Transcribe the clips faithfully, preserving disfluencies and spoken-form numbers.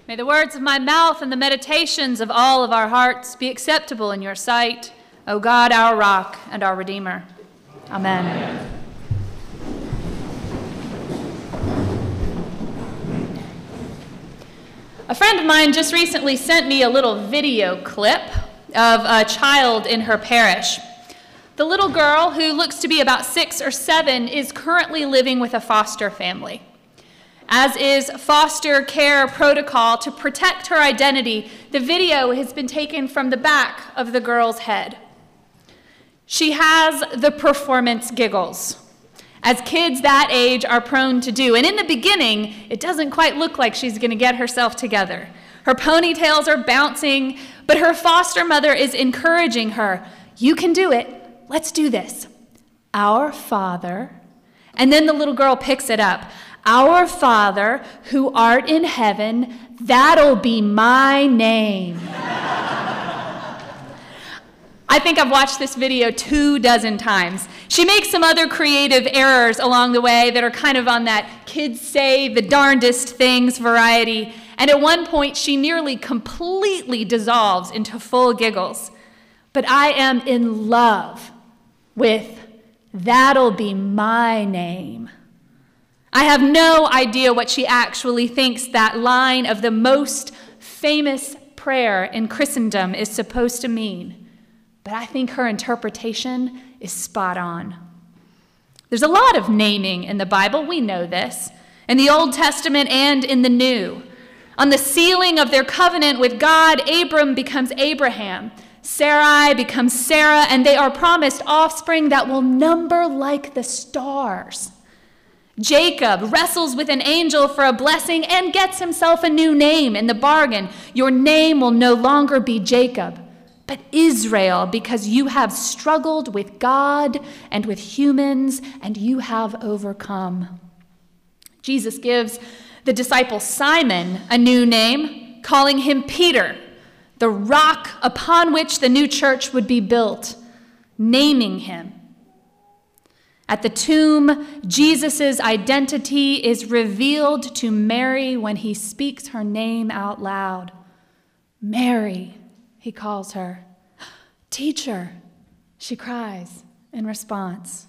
May the words of my mouth and the meditations of all of our hearts be acceptable in your sight, O God, our rock and our Redeemer. Amen. Amen. A friend of mine just recently sent me a little video clip of a child in her parish. The little girl, who looks to be about six or seven, is currently living with a foster family. As is foster care protocol to protect her identity, the video has been taken from the back of the girl's head. She has the performance giggles, as kids that age are prone to do. And in the beginning, it doesn't quite look like she's going to get herself together. Her ponytails are bouncing, but her foster mother is encouraging her. You can do it. Let's do this. Our Father. And then the little girl picks it up. Our Father, who art in heaven, that'll be my name. I think I've watched this video two dozen times. She makes some other creative errors along the way that are kind of on that kids say the darndest things variety. And at one point, she nearly completely dissolves into full giggles. But I am in love with that'll be my name. I have no idea what she actually thinks that line of the most famous prayer in Christendom is supposed to mean, but I think her interpretation is spot on. There's a lot of naming in the Bible, we know this, in the Old Testament and in the New. On the sealing of their covenant with God, Abram becomes Abraham, Sarai becomes Sarah, and they are promised offspring that will number like the stars. Jacob wrestles with an angel for a blessing and gets himself a new name in the bargain. Your name will no longer be Jacob, but Israel, because you have struggled with God and with humans, and you have overcome. Jesus gives the disciple Simon a new name, calling him Peter, the rock upon which the new church would be built, naming him. At the tomb, Jesus' identity is revealed to Mary when he speaks her name out loud. Mary, he calls her. Teacher, she cries in response.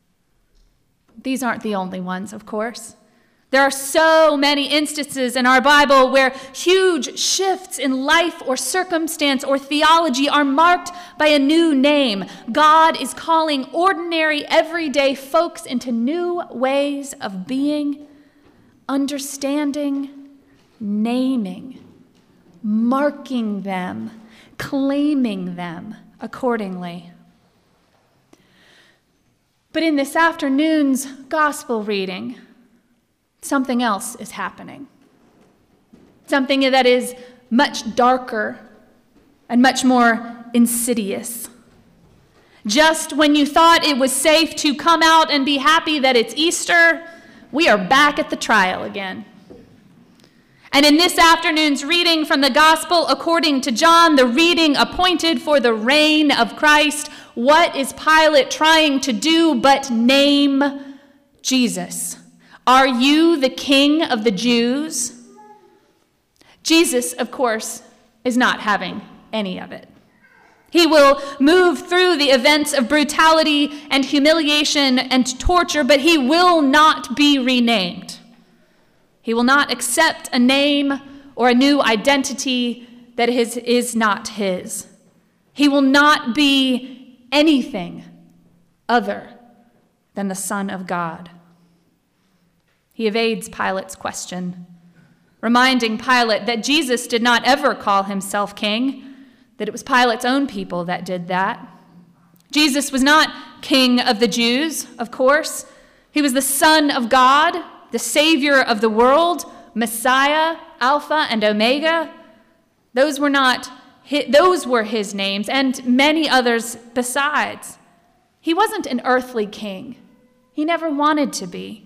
These aren't the only ones, of course. There are so many instances in our Bible where huge shifts in life or circumstance or theology are marked by a new name. God is calling ordinary, everyday folks into new ways of being, understanding, naming, marking them, claiming them accordingly. But in this afternoon's gospel reading, something else is happening. Something that is much darker and much more insidious. Just when you thought it was safe to come out and be happy that it's Easter, we are back at the trial again. And in this afternoon's reading from the Gospel according to John, the reading appointed for the reign of Christ, what is Pilate trying to do but name Jesus? Are you the king of the Jews? Jesus, of course, is not having any of it. He will move through the events of brutality and humiliation and torture, but he will not be renamed. He will not accept a name or a new identity that is, is not his. He will not be anything other than the Son of God. He evades Pilate's question, reminding Pilate that Jesus did not ever call himself king, that it was Pilate's own people that did that. Jesus was not king of the Jews, of course. He was the Son of God, the Savior of the world, Messiah, Alpha and Omega. Those were not his, those were his names, and many others besides. He wasn't an earthly king. He never wanted to be.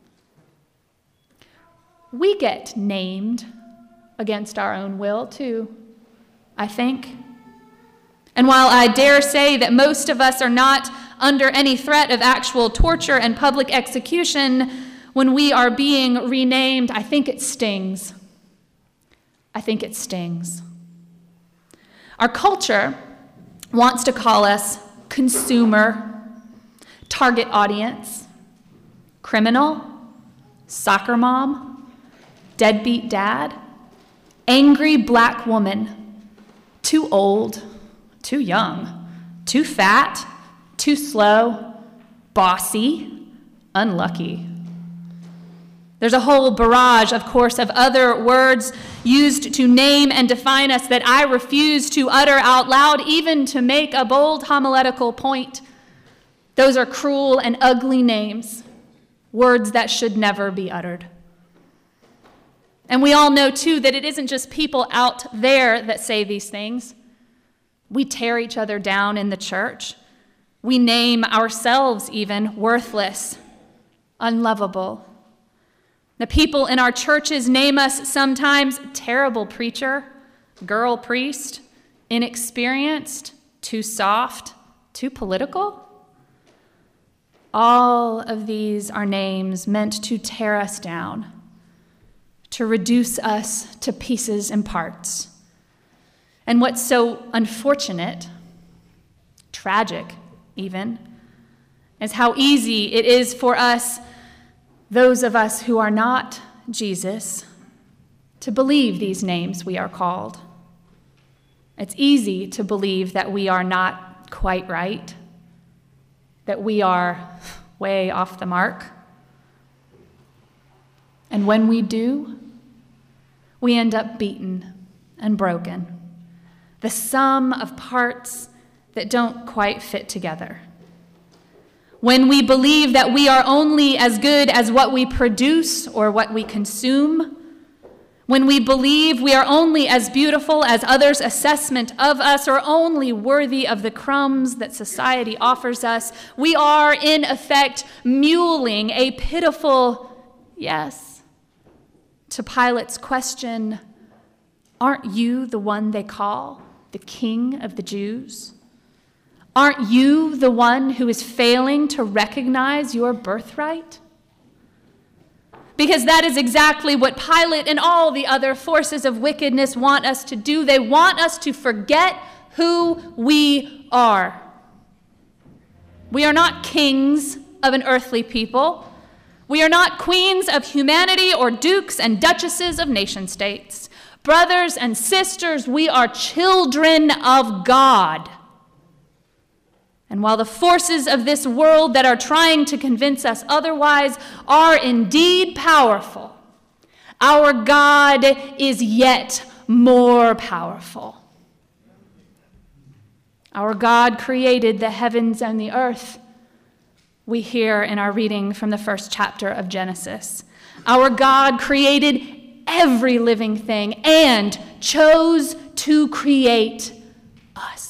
We get named against our own will, too, I think. And while I dare say that most of us are not under any threat of actual torture and public execution when we are being renamed, I think it stings. I think it stings. Our culture wants to call us consumer, target audience, criminal, soccer mom, deadbeat dad, angry black woman, too old, too young, too fat, too slow, bossy, unlucky. There's a whole barrage, of course, of other words used to name and define us that I refuse to utter out loud, even to make a bold homiletical point. Those are cruel and ugly names, words that should never be uttered. And we all know, too, that it isn't just people out there that say these things. We tear each other down in the church. We name ourselves even worthless, unlovable. The people in our churches name us sometimes terrible preacher, girl priest, inexperienced, too soft, too political. All of these are names meant to tear us down, to reduce us to pieces and parts. And what's so unfortunate, tragic even, is how easy it is for us, those of us who are not Jesus, to believe these names we are called. It's easy to believe that we are not quite right, that we are way off the mark. And when we do, we end up beaten and broken, the sum of parts that don't quite fit together. When we believe that we are only as good as what we produce or what we consume, when we believe we are only as beautiful as others' assessment of us or only worthy of the crumbs that society offers us, we are, in effect, muling a pitiful yes to Pilate's question, "Aren't you the one they call the King of the Jews? Aren't you the one who is failing to recognize your birthright?" Because that is exactly what Pilate and all the other forces of wickedness want us to do. They want us to forget who we are. We are not kings of an earthly people. We are not queens of humanity or dukes and duchesses of nation states. Brothers and sisters, we are children of God. And while the forces of this world that are trying to convince us otherwise are indeed powerful, our God is yet more powerful. Our God created the heavens and the earth, we hear in our reading from the first chapter of Genesis. Our God created every living thing and chose to create us.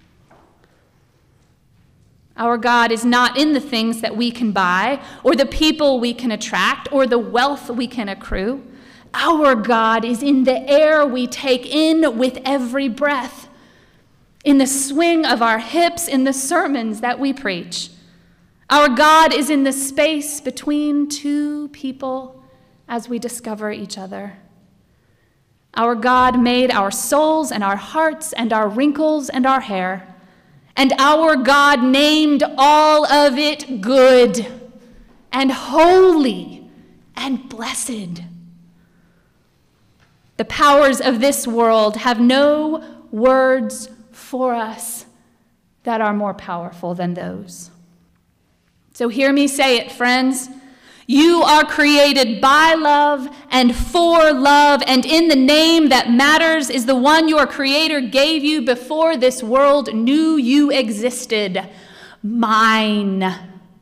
Our God is not in the things that we can buy, or the people we can attract, or the wealth we can accrue. Our God is in the air we take in with every breath, in the swing of our hips, in the sermons that we preach. Our God is in the space between two people as we discover each other. Our God made our souls and our hearts and our wrinkles and our hair. And our God named all of it good and holy and blessed. The powers of this world have no words for us that are more powerful than those. So hear me say it, friends. You are created by love and for love, and in the name that matters is the one your Creator gave you before this world knew you existed. Mine.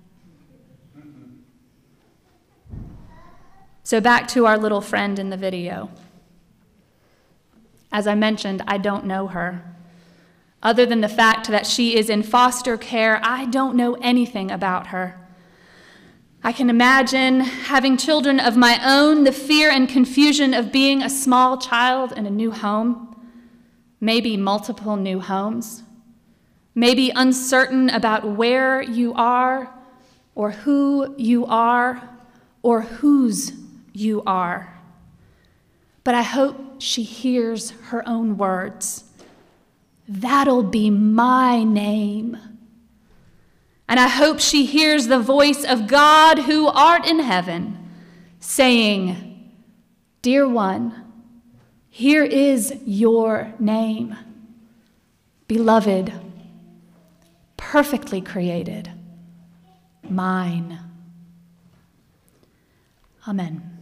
So back to our little friend in the video. As I mentioned, I don't know her. Other than the fact that she is in foster care, I don't know anything about her. I can imagine having children of my own, the fear and confusion of being a small child in a new home, maybe multiple new homes, maybe uncertain about where you are or who you are or whose you are. but I hope she hears her own words. That'll be my name. And I hope she hears the voice of God who art in heaven saying, dear one, here is your name. Beloved, perfectly created, mine. Amen.